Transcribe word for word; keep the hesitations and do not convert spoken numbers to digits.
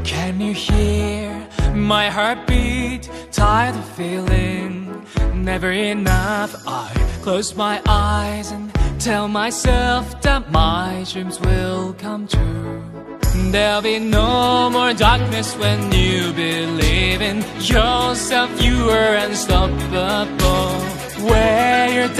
Can you hear my heartbeat? Tired of feeling never enough. I close my eyes and tell myself that my dreams will come true. There'll be no more darkness when you believe in yourself. You are unstoppable. Where you're